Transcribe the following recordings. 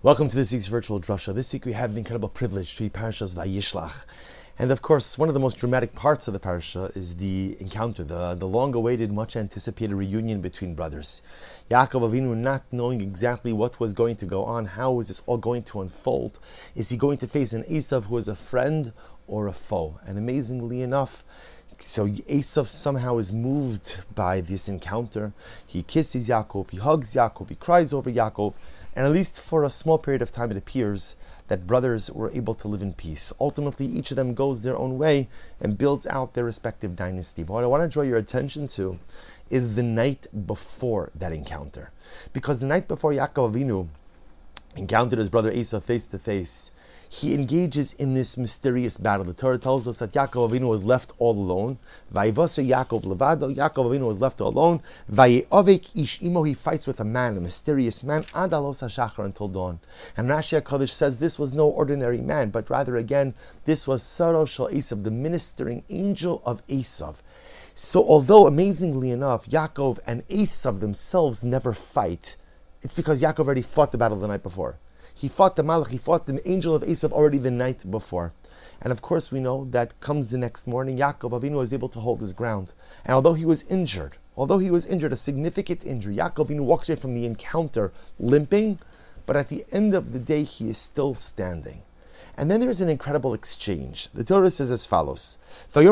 Welcome to this week's virtual drasha. This week we have the incredible privilege to be Parashas Vayishlach. And of course, one of the most dramatic parts of the parasha is the encounter, the long-awaited, much-anticipated reunion between brothers. Yaakov Avinu, not knowing exactly what was going to go on, how is this all going to unfold? Is he going to face an Esav who is a friend or a foe? And amazingly enough, so Esav somehow is moved by this encounter. He kisses Yaakov, he hugs Yaakov, he cries over Yaakov, and at least for a small period of time it appears that brothers were able to live in peace. Ultimately, each of them goes their own way and builds out their respective dynasty. But what I want to draw your attention to is the night before that encounter. Because the night before Yaakov Avinu encountered his brother Esav face to face, he engages in this mysterious battle. The Torah tells us that Yaakov Avinu was left all alone. Vayivaser Yaakov levado. Yaakov Avinu was left all alone. Vayeovek ish imo. He fights with a man, a mysterious man, ad alos hashachar, until dawn. And Rashi HaKadosh says this was no ordinary man, but rather again, this was Saro Shel Esav, the ministering angel of Esav. So although amazingly enough, Yaakov and Esav themselves never fight, it's because Yaakov already fought the battle the night before. He fought the Malach, he fought the angel of Esav already the night before. And of course we know that comes the next morning, Yaakov Avinu was able to hold his ground. And although he was injured, a significant injury, Yaakov Avinu walks away from the encounter limping, but at the end of the day he is still standing. And then there's an incredible exchange. The Torah says as follows. This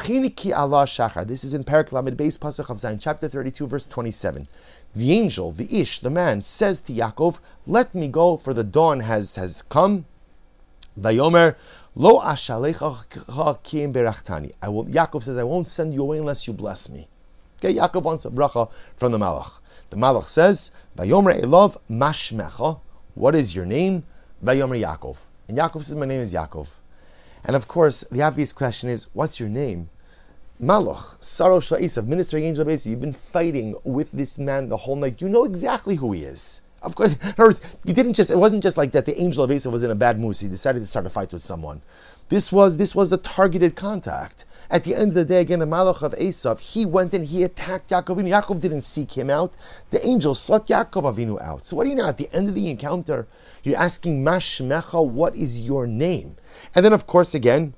is in Perek Lamed Beis Pasuk of Zayin, chapter 32, verse 27. The angel, the Ish, the man, says to Yaakov, let me go, for the dawn has come. Vayomer, lo ashalecha ki im berachtani. Yaakov says, I won't send you away unless you bless me. Okay, Yaakov wants a bracha from the Malach. The Malach says, Vayomer elov mashmecha. What is your name? Vayomer Yaakov. And Yaakov says, my name is Yaakov. And of course, the obvious question is, what's your name? Malach, Saro Shel Esav, ministering angel of Esav. You've been fighting with this man the whole night. You know exactly who he is. Of course, in other words, it wasn't just like that the angel of Esav was in a bad mood, so he decided to start a fight with someone. This was a targeted contact. At the end of the day, again, the Malach of Esav, he went and he attacked Yaakov Avinu. Yaakov didn't seek him out. The angel sought Yaakov Avinu out. So what do you know? At the end of the encounter, you're asking, Mashmecha, what is your name? And then, of course, again,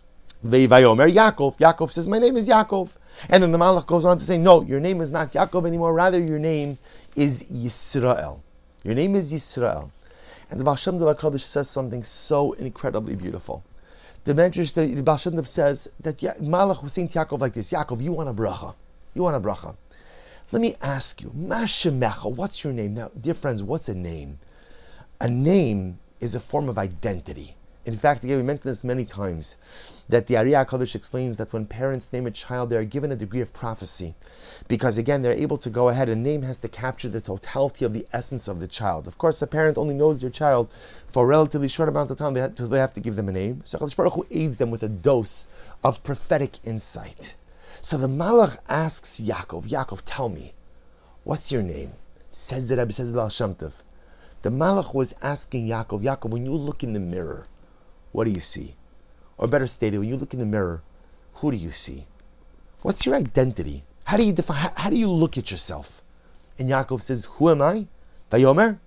Vayomer Yaakov. Yaakov says, my name is Yaakov. And then the Malach goes on to say, no, your name is not Yaakov anymore. Rather, your name is Yisrael. Your name is Yisrael. And the Baal Shem Tov HaKadosh says something so incredibly beautiful. The Baal Shem Tov says that Malach was saying to Yaakov like this, Yaakov, you want a bracha. You want a bracha. Let me ask you, Mashemecha, what's your name? Now, dear friends, what's a name? A name is a form of identity. In fact, again, we mentioned this many times, that the Ari HaKadosh explains that when parents name a child, they are given a degree of prophecy. Because again, they're able to go ahead, a name has to capture the totality of the essence of the child. Of course, a parent only knows their child for a relatively short amount of time, so they have to give them a name. So HaKadosh Baruch Hu aids them with a dose of prophetic insight. So the Malach asks Yaakov, tell me, what's your name? Says the Rebbe, says the Baal Shem Tov. The Malach was asking Yaakov, when you look in the mirror, what do you see? Or better stated, when you look in the mirror, who do you see? What's your identity? How do you define? How do you look at yourself? And Yaakov says, who am I? Vayomer?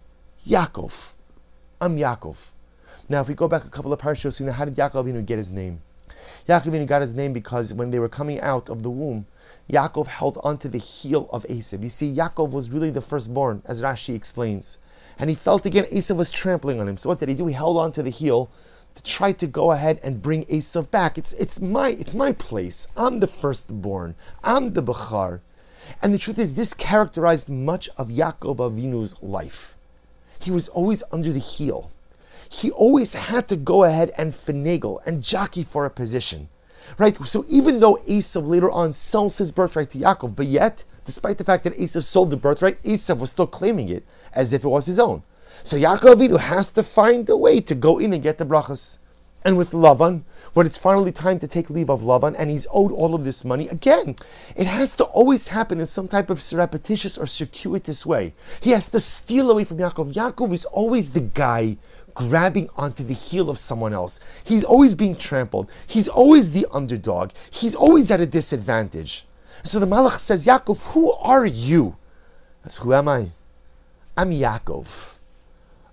Yaakov. I'm Yaakov. Now, if we go back a couple of parashos, how did Yaakov Avinu get his name? Yaakov Avinu got his name because when they were coming out of the womb, Yaakov held onto the heel of Esav. You see, Yaakov was really the firstborn, as Rashi explains. And he felt again Esav was trampling on him. So what did he do? He held onto the heel to try to go ahead and bring Esav back. It's my place. I'm the firstborn. I'm the Bechar. And the truth is, this characterized much of Yaakov Avinu's life. He was always under the heel. He always had to go ahead and finagle and jockey for a position. Right? So even though Esav later on sells his birthright to Yaakov, but yet, despite the fact that Esav sold the birthright, Esav was still claiming it as if it was his own. So Yaakov Avinu has to find a way to go in and get the brachas. And with Lavan, when it's finally time to take leave of Lavan, and he's owed all of this money, again, it has to always happen in some type of surreptitious or circuitous way. He has to steal away from Yaakov. Yaakov is always the guy grabbing onto the heel of someone else. He's always being trampled. He's always the underdog. He's always at a disadvantage. So the Malach says, Yaakov, who are you? That's, who am I? I'm Yaakov.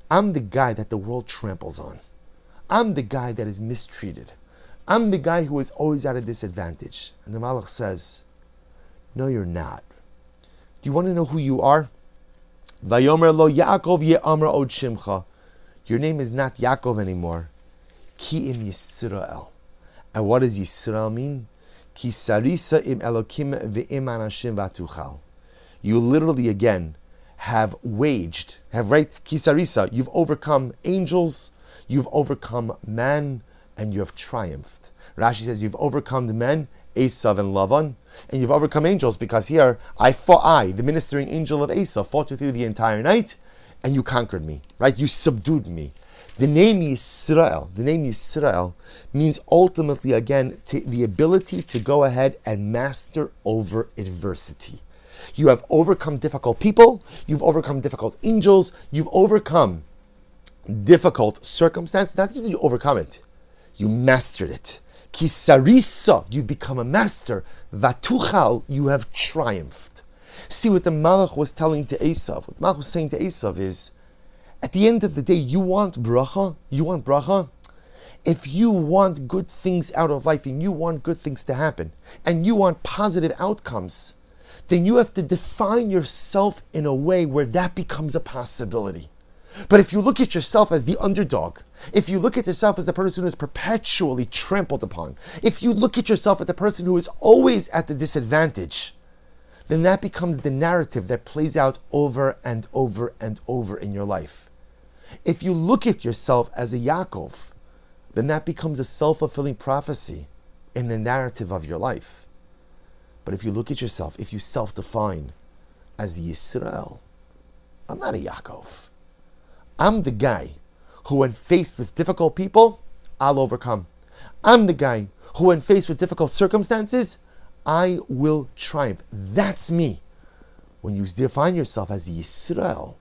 I'm the guy that the world tramples on. I'm the guy that is mistreated. I'm the guy who is always at a disadvantage. And the Malach says, no, you're not. Do you want to know who you are? Vayomer lo Yaakov ye'amra od shimcha. Your name is not Yaakov anymore. Ki im Yisrael. And what does Yisrael mean? Ki sarisa im Elokim ve'im anashim vatuchal. You literally again have right? Ki sarisa, you've overcome angels, you've overcome man, and you have triumphed. Rashi says you've overcome the men, Esav and Lavan, and you've overcome angels, because here the ministering angel of Esav, fought with you the entire night, and you conquered me, right? You subdued me. The name Yisrael means ultimately, again, the ability to go ahead and master over adversity. You have overcome difficult people, you've overcome difficult angels, you've overcome difficult circumstances. Not just that you overcome it, you mastered it. Kisarisa, you become a master. Vatuchal, you have triumphed. See what the Malach was telling to Esav. What the Malach was saying to Esav is, at the end of the day, you want bracha? If you want good things out of life, and you want good things to happen, and you want positive outcomes, then you have to define yourself in a way where that becomes a possibility. But if you look at yourself as the underdog, if you look at yourself as the person who is perpetually trampled upon, if you look at yourself as the person who is always at the disadvantage, then that becomes the narrative that plays out over and over and over in your life. If you look at yourself as a Yaakov, then that becomes a self-fulfilling prophecy in the narrative of your life. But if you look at yourself, if you self-define as Yisrael, I'm not a Yaakov. I'm the guy who, when faced with difficult people, I'll overcome. I'm the guy who, when faced with difficult circumstances, I will triumph. That's me. When you define yourself as Yisrael,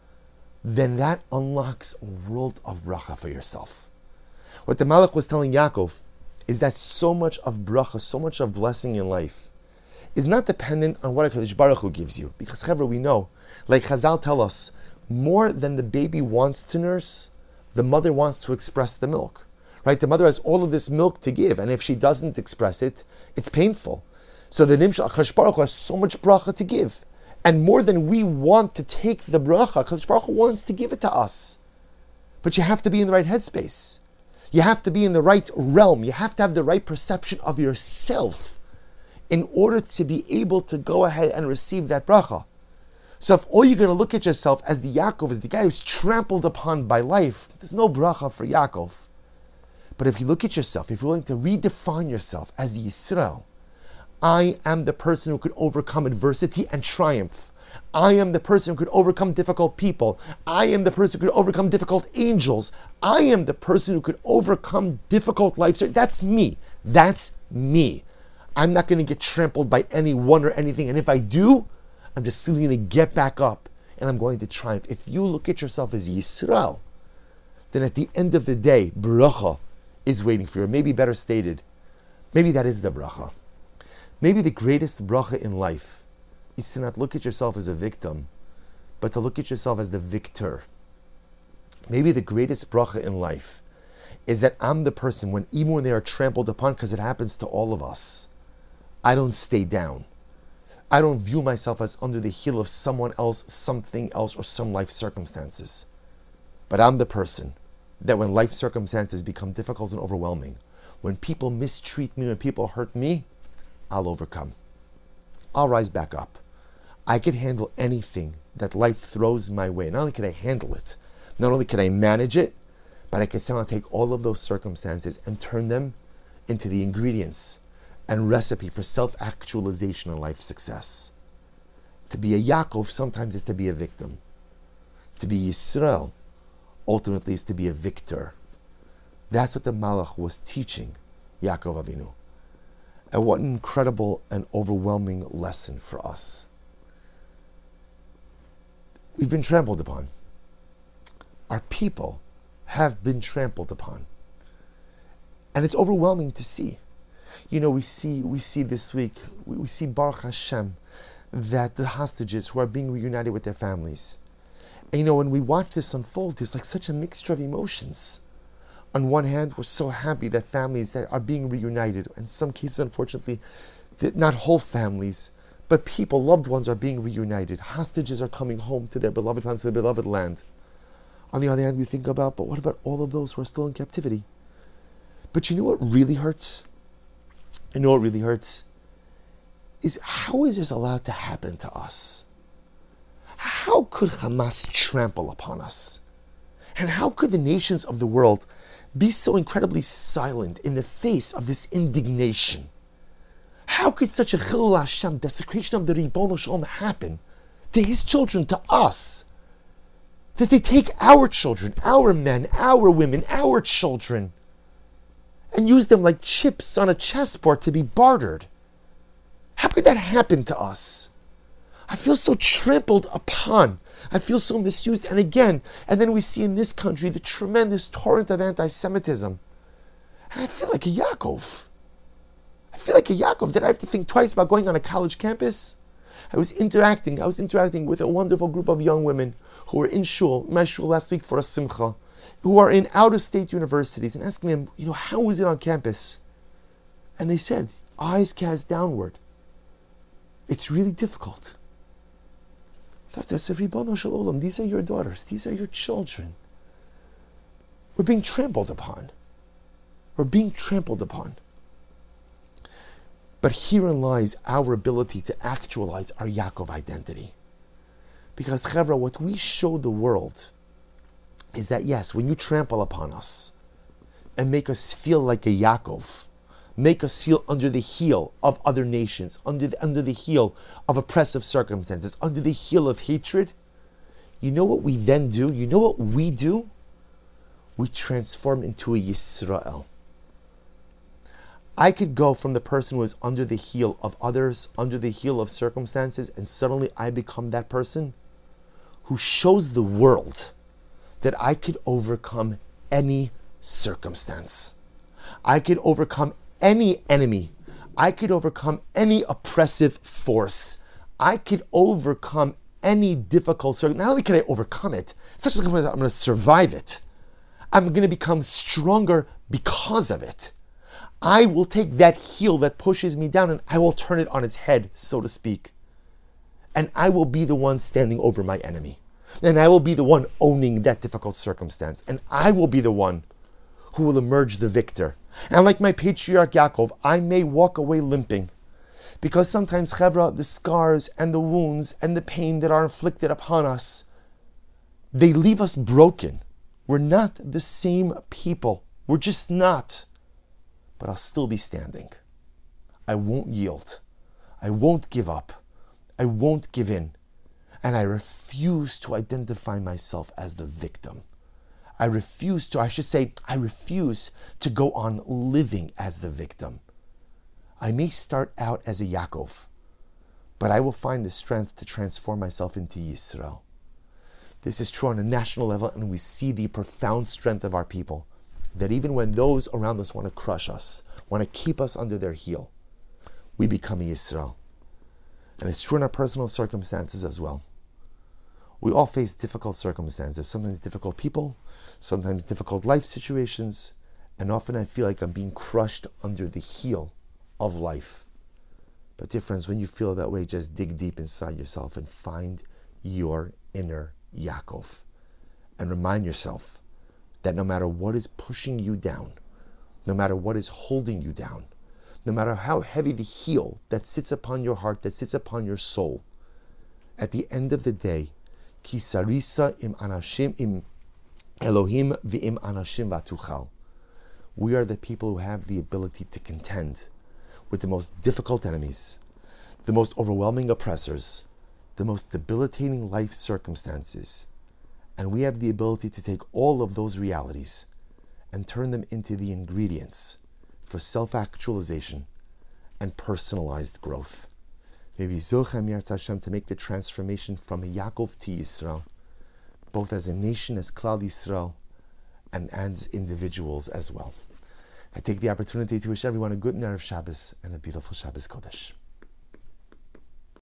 then that unlocks a world of bracha for yourself. What the Malach was telling Yaakov is that so much of bracha, so much of blessing in life, is not dependent on what HaKadosh Baruch Hu gives you. Because, Chevra, we know, like Chazal tell us, more than the baby wants to nurse, the mother wants to express the milk. Right? The mother has all of this milk to give, and if she doesn't express it, it's painful. So the Nimshal HaKadosh Baruch Hu has so much bracha to give. And more than we want to take the bracha, HaKadosh Baruch Hu wants to give it to us. But you have to be in the right headspace. You have to be in the right realm. You have to have the right perception of yourself in order to be able to go ahead and receive that bracha. So if all you're going to look at yourself as the Yaakov, as the guy who's trampled upon by life, there's no bracha for Yaakov. But if you look at yourself, if you're willing to redefine yourself as Yisrael, I am the person who could overcome adversity and triumph. I am the person who could overcome difficult people. I am the person who could overcome difficult angels. I am the person who could overcome difficult life. That's me. That's me. I'm not going to get trampled by anyone or anything. And if I do, I'm just simply going to get back up and I'm going to triumph. If you look at yourself as Yisrael, then at the end of the day, bracha is waiting for you. Maybe better stated, maybe that is the bracha. Maybe the greatest bracha in life is to not look at yourself as a victim, but to look at yourself as the victor. Maybe the greatest bracha in life is that I'm the person, even when they are trampled upon, because it happens to all of us, I don't stay down. I don't view myself as under the heel of someone else, something else, or some life circumstances. But I'm the person that when life circumstances become difficult and overwhelming, when people mistreat me, when people hurt me, I'll overcome. I'll rise back up. I can handle anything that life throws my way. Not only can I handle it, not only can I manage it, but I can somehow take all of those circumstances and turn them into the ingredients and recipe for self-actualization and life success. To be a Yaakov sometimes is to be a victim. To be Yisrael ultimately is to be a victor. That's what the Malach was teaching Yaakov Avinu. And what an incredible and overwhelming lesson for us. We've been trampled upon. Our people have been trampled upon. And it's overwhelming to see. You know, we see this week, we see Baruch Hashem, that the hostages who are being reunited with their families. And when we watch this unfold, there's like such a mixture of emotions. On one hand, we're so happy that families that are being reunited. In some cases, unfortunately, not whole families, but people, loved ones are being reunited. Hostages are coming home to their beloved homes, to their beloved land. On the other hand, we think about, but what about all of those who are still in captivity? But you know what really hurts? You know what really hurts? Is how is this allowed to happen to us? How could Hamas trample upon us? And how could the nations of the world be so incredibly silent in the face of this indignation? How could such a Chilul Hashem, desecration of the Ribono Shel Olam, happen to his children, to us? That they take our children, our men, our women, our children, and use them like chips on a chessboard to be bartered. How could that happen to us? I feel so trampled upon. I feel so misused. And then we see in this country the tremendous torrent of anti-Semitism. And I feel like a Yaakov. That I have to think twice about going on a college campus. I was interacting with a wonderful group of young women who were in my shul last week for a simcha, who are in out-of-state universities, and asking them, how was it on campus? And they said, eyes cast downward. It's really difficult. That's a Ribono Shel Olam. These are your daughters. These are your children. We're being trampled upon. But herein lies our ability to actualize our Yaakov identity. Because, Chevra, what we show the world is that, yes, when you trample upon us and make us feel like a Yaakov, make us feel under the heel of other nations, under the heel of oppressive circumstances, under the heel of hatred, you know what we then do? You know what we do? We transform into a Yisrael. I could go from the person who is under the heel of others, under the heel of circumstances, and suddenly I become that person who shows the world that I could overcome any circumstance. I could overcome any enemy. I could overcome any oppressive force. I could overcome any difficult circumstance. Not only can I overcome it, it's not just I'm going to survive it. I'm going to become stronger because of it. I will take that heel that pushes me down and I will turn it on its head, so to speak. And I will be the one standing over my enemy. And I will be the one owning that difficult circumstance. And I will be the one who will emerge the victor. And like my patriarch Yaakov, I may walk away limping. Because sometimes, Chevra, the scars and the wounds and the pain that are inflicted upon us, they leave us broken. We're not the same people. We're just not. But I'll still be standing. I won't yield. I won't give up. I won't give in. And I refuse to identify myself as the victim. I refuse to go on living as the victim. I may start out as a Yaakov, but I will find the strength to transform myself into Yisrael. This is true on a national level, and we see the profound strength of our people, that even when those around us want to crush us, want to keep us under their heel, we become a Yisrael. And it's true in our personal circumstances as well. We all face difficult circumstances, sometimes difficult people, sometimes difficult life situations, and often I feel like I'm being crushed under the heel of life. But dear friends, when you feel that way, just dig deep inside yourself and find your inner Yaakov. And remind yourself that no matter what is pushing you down, no matter what is holding you down, no matter how heavy the heel that sits upon your heart, that sits upon your soul, at the end of the day, Ki sarisa im anashim im Elohim v'im anashim v'atuchal. We are the people who have the ability to contend with the most difficult enemies, the most overwhelming oppressors, the most debilitating life circumstances. And we have the ability to take all of those realities and turn them into the ingredients for self-actualization and personalized growth. Maybe Zochem Yirtzeh Hashem to make the transformation from a Yaakov to Yisrael, both as a nation, as Klal Yisrael, and as individuals as well. I take the opportunity to wish everyone a good Erev Shabbos and a beautiful Shabbos Kodesh.